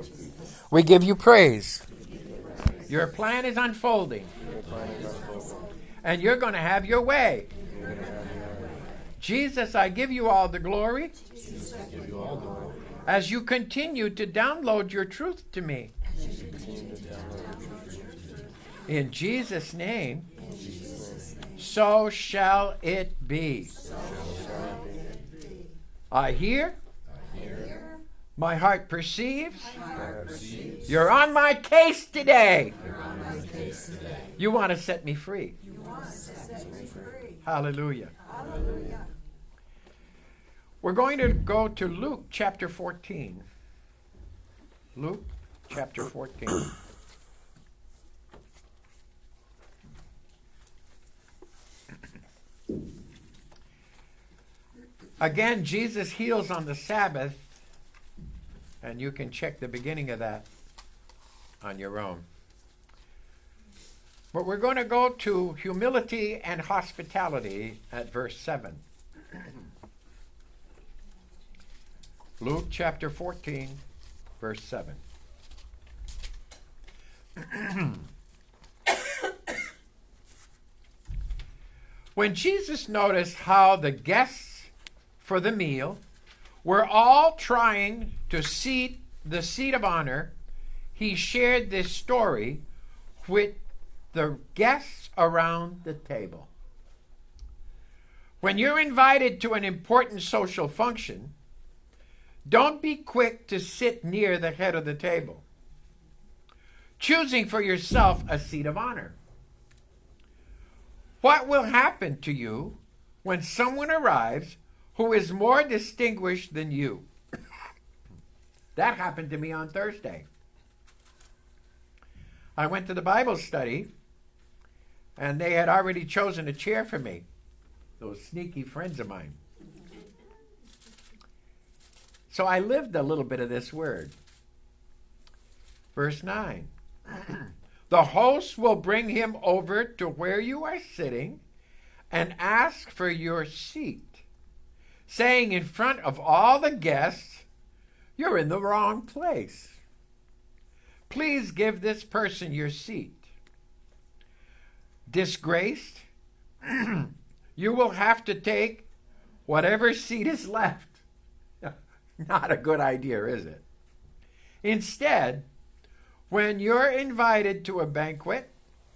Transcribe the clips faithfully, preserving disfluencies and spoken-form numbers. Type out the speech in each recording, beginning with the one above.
We give you praise. Your plan is unfolding. And you're going to have your way. Jesus, I give you all the glory as you continue to download your truth to me. In Jesus' name, so shall it be. I hear, my heart perceives, you're on my case today. You want to set me free. Hallelujah. We're going to go to Luke chapter fourteen. Luke chapter fourteen. Again, Jesus heals on the Sabbath, and you can check the beginning of that on your own. But we're going to go to humility and hospitality at verse seven. Luke chapter fourteen, verse seven. When Jesus noticed how the guests for the meal were all trying to seat the seat of honor, he shared this story with the guests around the table. When you're invited to an important social function, don't be quick to sit near the head of the table, choosing for yourself a seat of honor. What will happen to you when someone arrives who is more distinguished than you? That happened to me on Thursday. I went to the Bible study, and they had already chosen a chair for me, those sneaky friends of mine. So I lived a little bit of this word. Verse nine. The host will bring him over to where you are sitting and ask for your seat, saying in front of all the guests, you're in the wrong place. Please give this person your seat. Disgraced, you will have to take whatever seat is left. Not a good idea, is it? Instead, when you're invited to a banquet,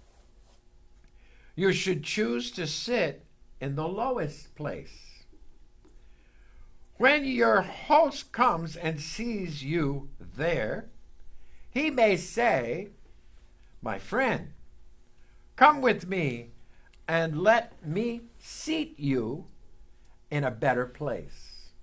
you should choose to sit in the lowest place. When your host comes and sees you there, he may say, my friend, come with me and let me seat you in a better place.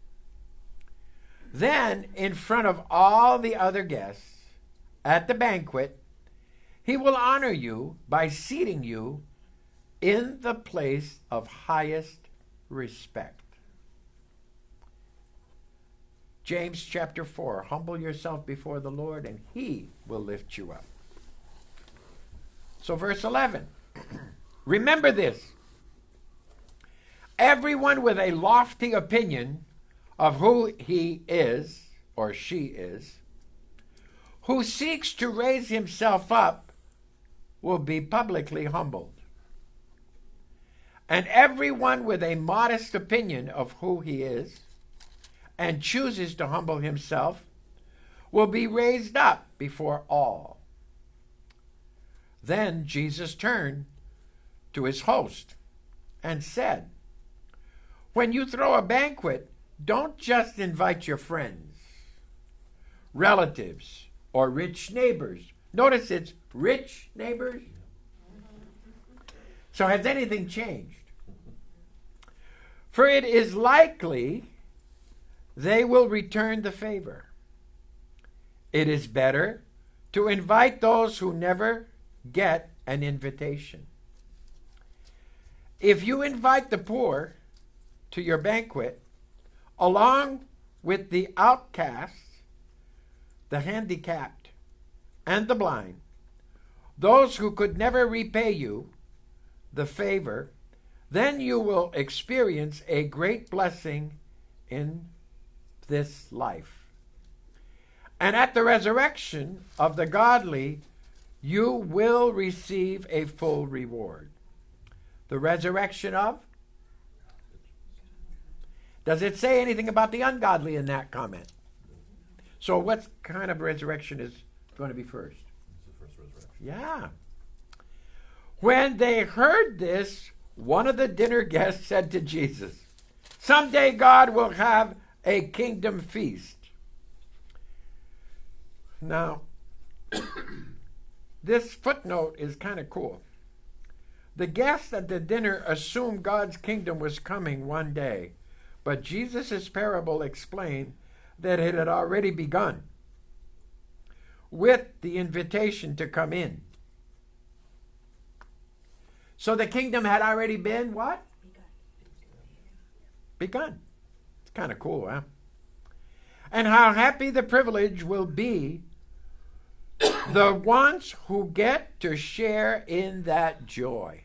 Then, in front of all the other guests at the banquet, he will honor you by seating you in the place of highest respect. James chapter four, humble yourself before the Lord and he will lift you up. So verse eleven, remember this. Everyone with a lofty opinion of who he is or she is, who seeks to raise himself up, will be publicly humbled. And everyone with a modest opinion of who he is and chooses to humble himself will be raised up before all. Then Jesus turned to his host and said, when you throw a banquet, don't just invite your friends, relatives, or rich neighbors. Notice it's rich neighbors. So has anything changed? For it is likely they will return the favor. It is better to invite those who never get an invitation. If you invite the poor to your banquet, along with the outcasts, the handicapped, and the blind, those who could never repay you the favor, then you will experience a great blessing in this life. And at the resurrection of the godly, you will receive a full reward. The resurrection of? Does it say anything about the ungodly in that comment? So what kind of resurrection is going to be first? It's the first resurrection. Yeah. When they heard this, one of the dinner guests said to Jesus, "Someday God will have a kingdom feast." Now, this footnote is kind of cool. The guests at the dinner assumed God's kingdom was coming one day, but Jesus' parable explained that it had already begun with the invitation to come in. So the kingdom had already been what? Begun. Begun. It's kind of cool, huh? And how happy the privilege will be the ones who get to share in that joy.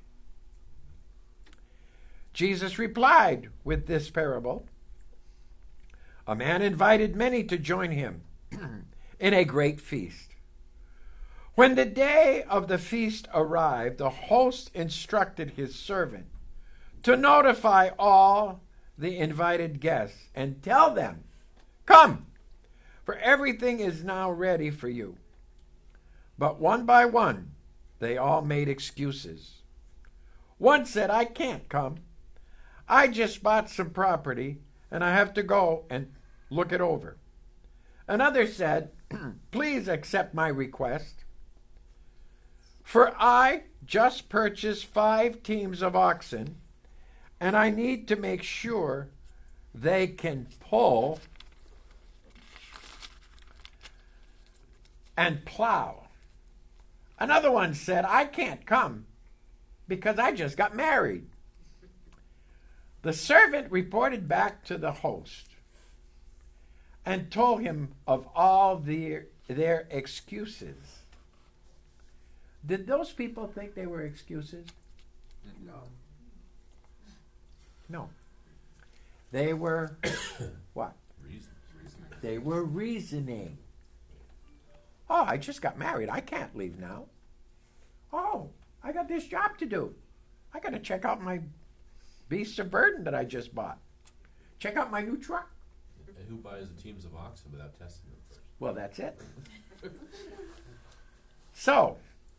Jesus replied with this parable. A man invited many to join him in a great feast. When the day of the feast arrived, the host instructed his servant to notify all the invited guests and tell them, "Come, for everything is now ready for you." But one by one, they all made excuses. One said, "I can't come. I just bought some property and I have to go and look it over." Another said, "Please accept my request. For I just purchased five teams of oxen, and I need to make sure they can pull and plow." Another one said, "I can't come because I just got married." The servant reported back to the host and told him of all their, their excuses. Did those people think they were excuses? No. No. They were what? Reason. Reason. They were reasoning. "Oh, I just got married. I can't leave now. Oh, I got this job to do. I got to check out my beasts of burden that I just bought. Check out my new truck." And who buys the teams of oxen without testing them first? Well, that's it. So,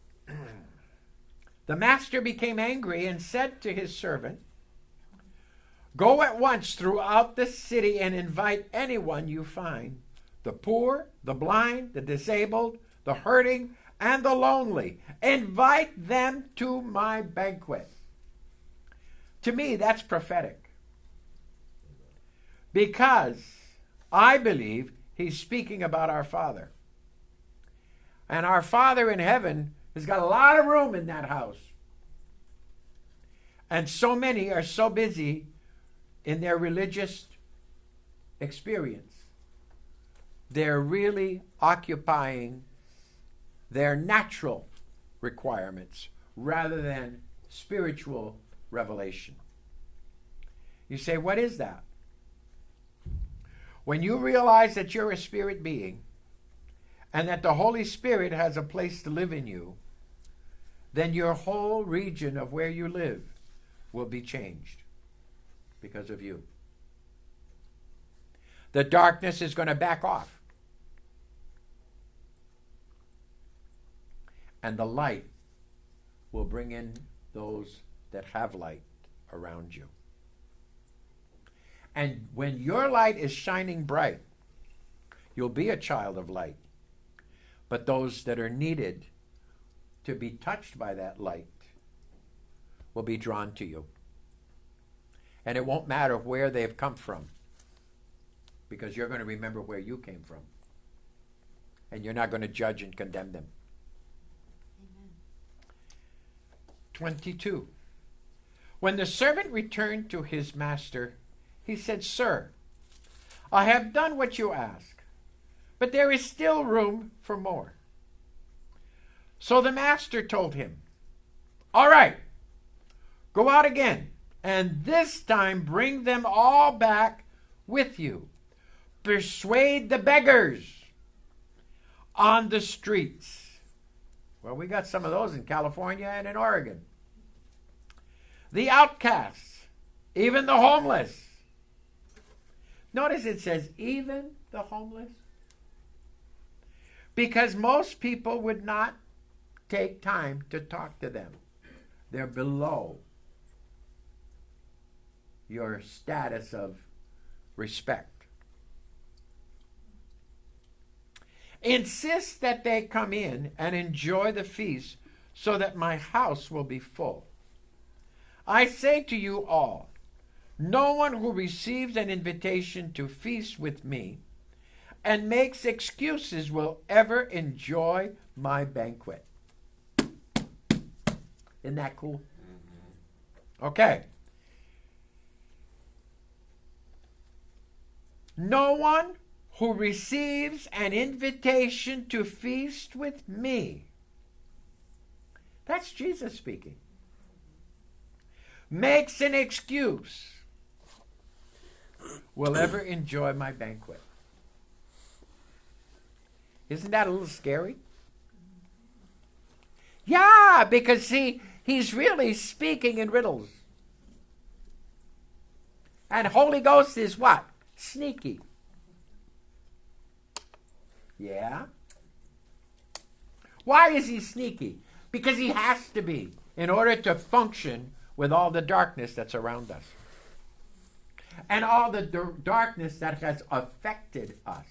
the master became angry and said to his servant, "Go at once throughout the city and invite anyone you find, the poor, the blind, the disabled, the hurting, and the lonely. Invite them to my banquet." To me, that's prophetic. Because I believe he's speaking about our Father. And our Father in heaven has got a lot of room in that house. And so many are so busy in their religious experience. They're really occupying their natural requirements rather than spiritual revelation. You say, what is that? When you realize that you're a spirit being and that the Holy Spirit has a place to live in you, then your whole region of where you live will be changed because of you. The darkness is going to back off. And the light will bring in those that have light around you. And when your light is shining bright, you'll be a child of light. But those that are needed to be touched by that light will be drawn to you. And it won't matter where they've come from, because you're going to remember where you came from. And you're not going to judge and condemn them. Amen. twenty-two. When the servant returned to his master, he said, "Sir, I have done what you ask, but there is still room for more." So the master told him, "All right, go out again, and this time bring them all back with you. Persuade the beggars on the streets. Well, we got some of those in California and in Oregon. The outcasts, even the homeless. Notice it says, even the homeless. Because most people would not take time to talk to them. They're below your status of respect. Insist that they come in and enjoy the feast so that my house will be full. I say to you all, no one who receives an invitation to feast with me and makes excuses will ever enjoy my banquet. Isn't that cool? Okay. No one who receives an invitation to feast with me. That's Jesus speaking. Makes an excuse will ever enjoy my banquet. Isn't that a little scary? Yeah, because see, he's really speaking in riddles. And Holy Ghost is what? Sneaky. Yeah. Why is he sneaky? Because he has to be in order to function with all the darkness that's around us. And all the d- darkness that has affected us.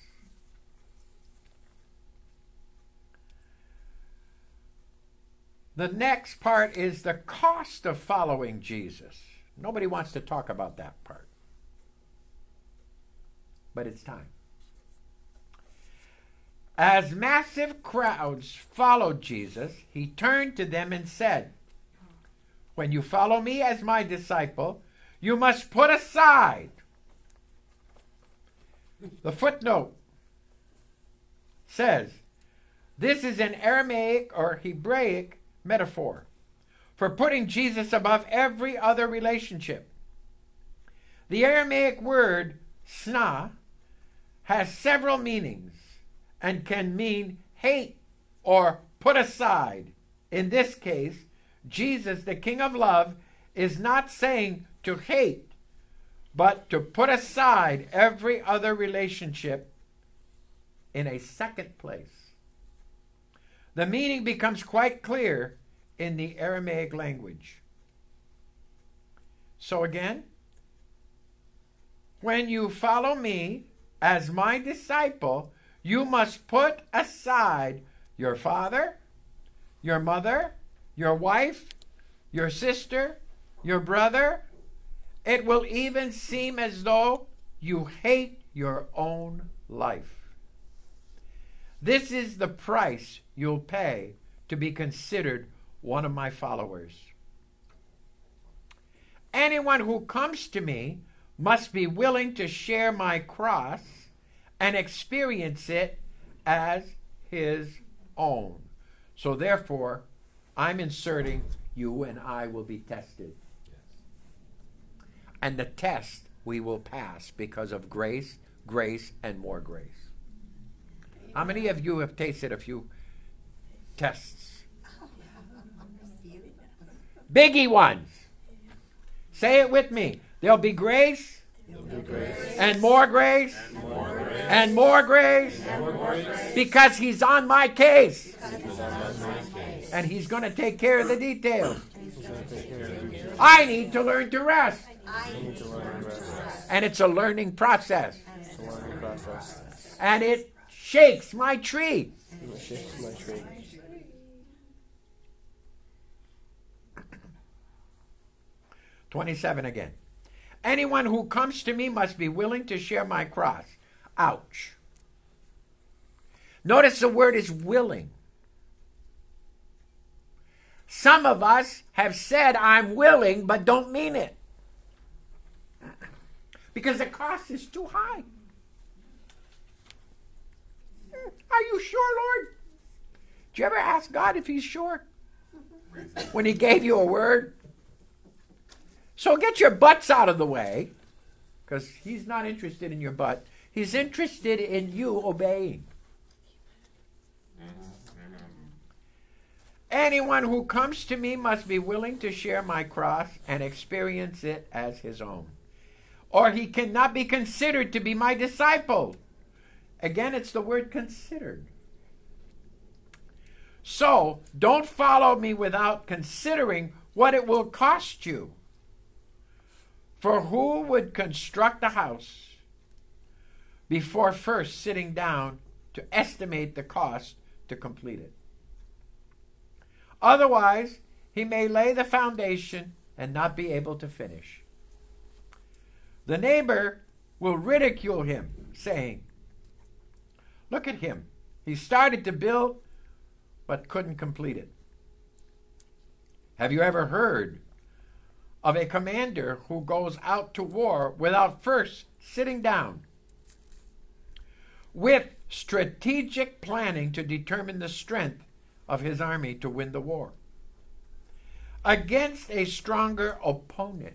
The next part is the cost of following Jesus. Nobody wants to talk about that part. But it's time. As massive crowds followed Jesus, he turned to them and said, when you follow me as my disciple, you must put aside. The footnote says, this is an Aramaic or Hebraic metaphor for putting Jesus above every other relationship. The Aramaic word sna has several meanings and can mean hate or put aside. In this case, Jesus, the King of Love, is not saying to hate, but to put aside every other relationship in a second place. The meaning becomes quite clear in the Aramaic language. So again, when you follow me as my disciple, you must put aside your father, your mother, your wife, your sister, your brother. It will even seem as though you hate your own life. This is the price you'll pay to be considered one of my followers. Anyone who comes to me must be willing to share my cross and experience it as his own. So therefore, I'm inserting you and I will be tested. Yes. And the test we will pass because of grace, grace, and more grace. How many of you have tasted a few tests? Biggie ones. Say it with me. There'll be grace, There'll be grace. and more grace, And more grace. and more grace, And more grace. because he's on my case. Because I'm on my case. And he's going to take care of the details. He's going to take care of you. I need to learn to rest. I need to learn to rest. And it's a learning process. It's a learning process. And it shakes my tree. It shakes my tree. twenty-seven again. Anyone who comes to me must be willing to share my cross. Ouch. Notice the word is willing. Some of us have said, I'm willing, but don't mean it. Because the cost is too high. Are you sure, Lord? Did you ever ask God if he's sure? When he gave you a word? So get your butts out of the way, because he's not interested in your butt. He's interested in you obeying. Anyone who comes to me must be willing to share my cross and experience it as his own, or he cannot be considered to be my disciple. Again, it's the word considered. So, don't follow me without considering what it will cost you. For who would construct a house before first sitting down to estimate the cost to complete it? Otherwise, he may lay the foundation and not be able to finish. The neighbor will ridicule him, saying, "Look at him. He started to build, but couldn't complete it." Have you ever heard of a commander who goes out to war without first sitting down with strategic planning to determine the strength of his army to win the war against a stronger opponent?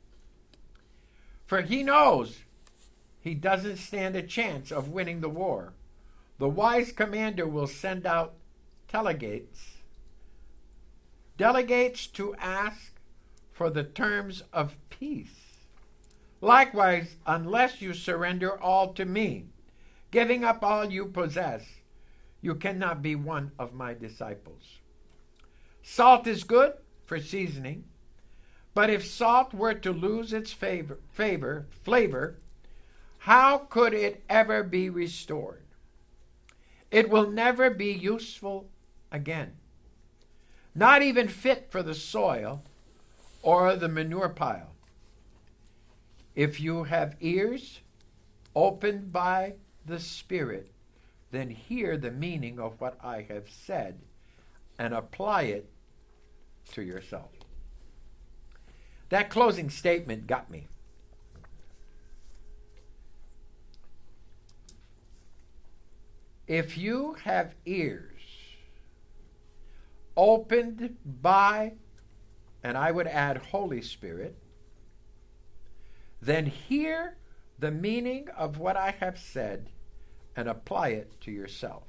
For he knows he doesn't stand a chance of winning the war. The wise commander will send out delegates, delegates to ask for the terms of peace. Likewise, unless you surrender all to me, giving up all you possess, you cannot be one of my disciples. Salt is good for seasoning, but if salt were to lose its favor, favor, flavor, how could it ever be restored? It will never be useful again, not even fit for the soil or the manure pile. If you have ears opened by the Spirit, then hear the meaning of what I have said and apply it to yourself. That closing statement got me. If you have ears opened by, and I would add Holy Spirit, then hear the meaning of what I have said and apply it to yourself.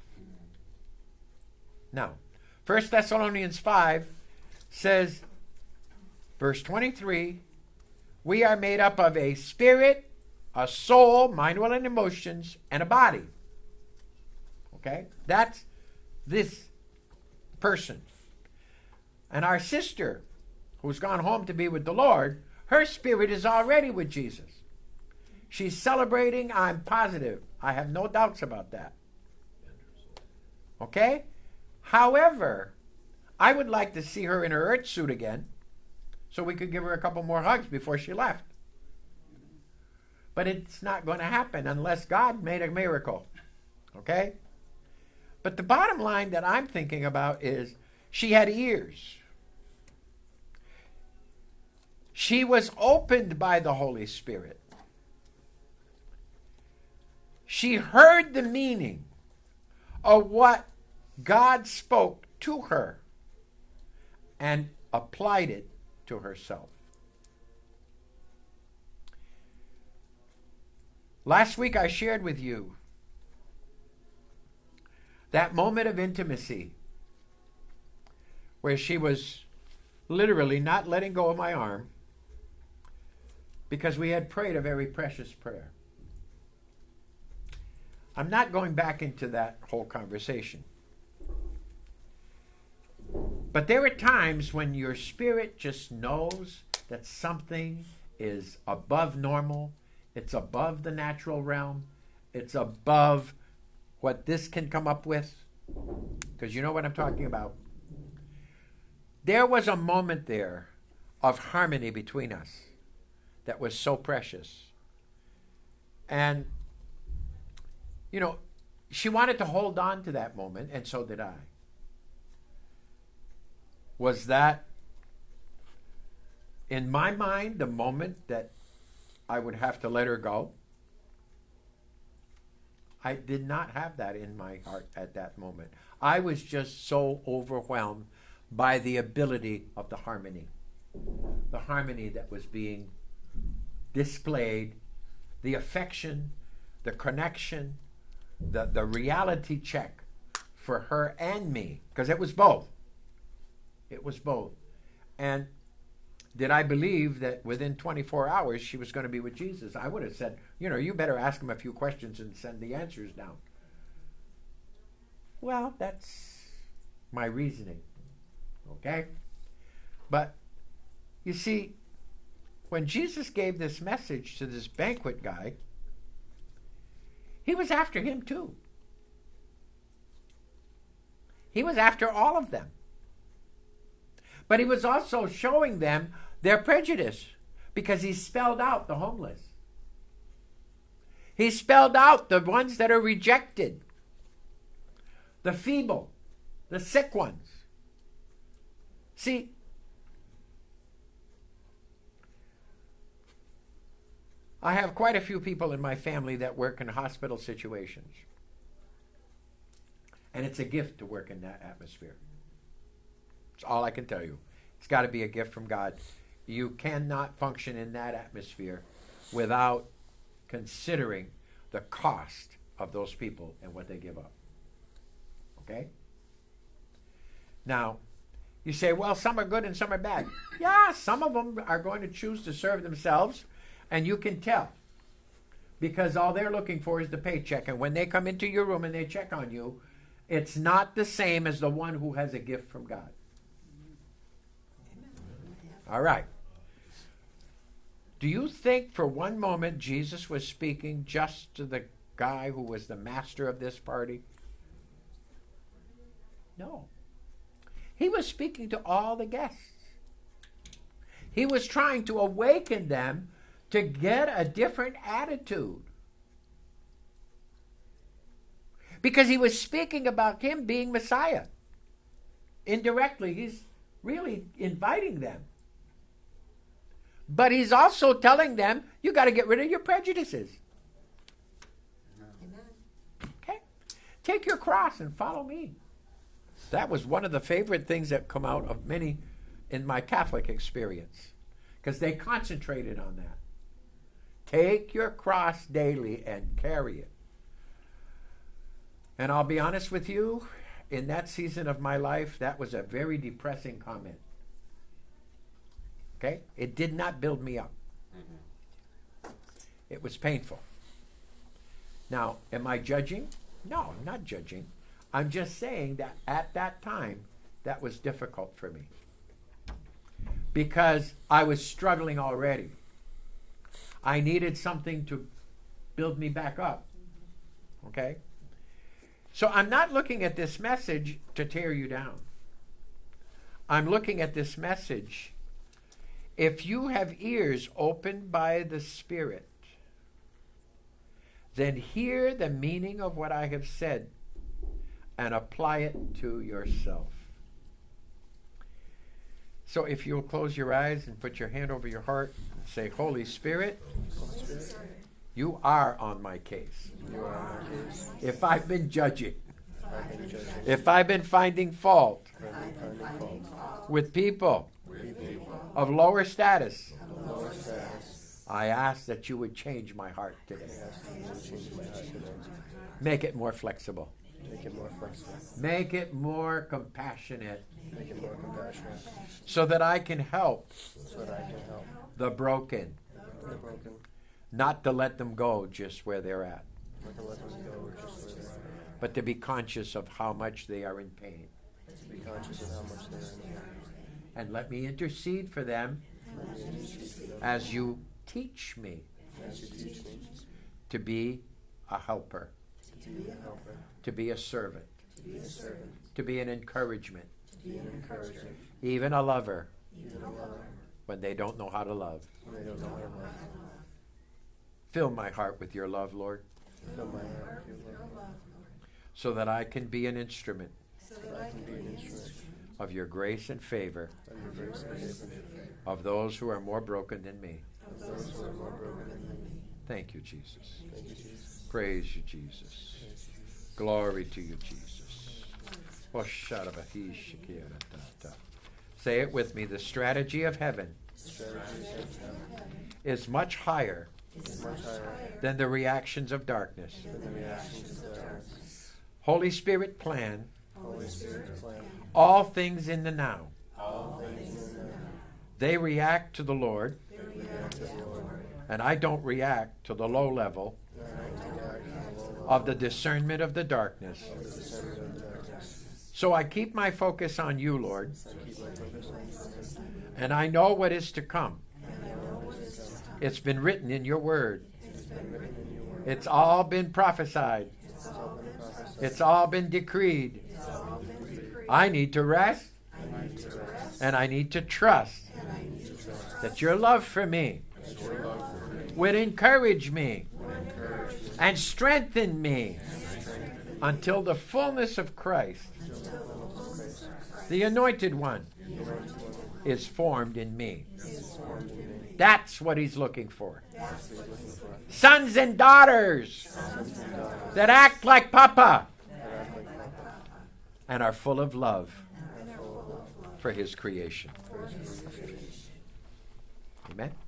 Now, First Thessalonians five says, verse twenty-three, we are made up of a spirit, a soul, mind, will, and emotions, and a body. Okay? That's this person. And our sister, who's gone home to be with the Lord, her spirit is already with Jesus. She's celebrating, I'm positive. I have no doubts about that. Okay? However, I would like to see her in her earth suit again so we could give her a couple more hugs before she left. But it's not going to happen unless God made a miracle. Okay? But the bottom line that I'm thinking about is she had ears. She was opened by the Holy Spirit. She heard the meaning of what God spoke to her and applied it to herself. Last week I shared with you that moment of intimacy where she was literally not letting go of my arm because we had prayed a very precious prayer. I'm not going back into that whole conversation. But there are times when your spirit just knows that something is above normal. It's above the natural realm. It's above what this can come up with. Because you know what I'm talking about. There was a moment there of harmony between us that was so precious. And, you know, she wanted to hold on to that moment, and so did I. Was that, in my mind, the moment that I would have to let her go? I did not have that in my heart at that moment. I was just so overwhelmed by the ability of the harmony. The harmony that was being displayed, the affection, the connection, the, the reality check for her and me, because it was both. It was both. And did I believe that within twenty-four hours she was going to be with Jesus? I would have said, you know, you better ask him a few questions and send the answers down. Well, that's my reasoning. Okay? But, you see, when Jesus gave this message to this banquet guy, he was after him too. He was after all of them. But he was also showing them their prejudice because he spelled out the homeless. He spelled out the ones that are rejected, the feeble, the sick ones. See, I have quite a few people in my family that work in hospital situations. And it's a gift to work in that atmosphere. That's all I can tell you. It's got to be a gift from God. You cannot function in that atmosphere without considering the cost of those people and what they give up. Okay? Now, you say, well, some are good and some are bad. Yeah, some of them are going to choose to serve themselves, and you can tell. Because all they're looking for is the paycheck. And when they come into your room and they check on you, it's not the same as the one who has a gift from God. All right. Do you think for one moment Jesus was speaking just to the guy who was the master of this party? No. He was speaking to all the guests. He was trying to awaken them to get a different attitude. Because he was speaking about him being Messiah. Indirectly, he's really inviting them. But he's also telling them, you got to get rid of your prejudices. Amen. Okay? Take your cross and follow me. That was one of the favorite things that come out of many in my Catholic experience. Because they concentrated on that. Take your cross daily and carry it. And I'll be honest with you, in that season of my life, that was a very depressing comment. Okay? It did not build me up. Mm-hmm. It was painful. Now, am I judging? No, I'm not judging. I'm just saying that at that time, that was difficult for me. Because I was struggling already. I needed something to build me back up. Okay? So I'm not looking at this message to tear you down. I'm looking at this message. If you have ears opened by the Spirit, then hear the meaning of what I have said and apply it to yourself. So if you'll close your eyes and put your hand over your heart and say, Holy Spirit, Holy Spirit, you are on my case. You are on my case. If I've been judging, If I've been judging, if I've been finding fault if I've been finding fault with people with people of lower status, of lower status, I ask that you would change my heart today. I ask that you would change my heart today. Make it more flexible. Make it more flexible. Make it more compassionate Make it more compassionate, so that I can help so that I can help the broken, the broken, not to let them go just where they're at, not to let them go just where they are, but to be conscious of how much they are in pain. to be conscious of how much they are in pain. And let me intercede for them as you teach me As you teach me to be a helper, to be a helper, to be a servant, to be a servant, to be an encouragement, to be an encouragement, even a lover even a lover, when they don't know how to love. when they don't know how to love. Fill my heart with your love, Lord, Fill my heart with your love, so that I can be an instrument so that I can be an instrument of your grace and favor of your grace and favor, of those who are more broken than me. of those who are more broken than me. Thank you, Jesus. Thank you, Jesus. Praise you, Jesus. Glory to you, Jesus. Say it with me. The strategy of heaven Strategies of heaven is much higher is much higher than the reactions of darkness. than the reactions of darkness. Holy Spirit, plan Holy Spirit's plan, all things in the now. They react to the Lord, and I don't react to the low level of the discernment of the darkness. So I keep my focus on you, Lord, and I know what is to come. It's been written in your word. It's all been prophesied. It's all been decreed. I need to rest, and I need to trust that your love for me would encourage me and strengthen me until the fullness of Christ, the Anointed One, is formed in me. That's what he's looking for. Sons and daughters that act like Papa and are full of love for his creation. Amen.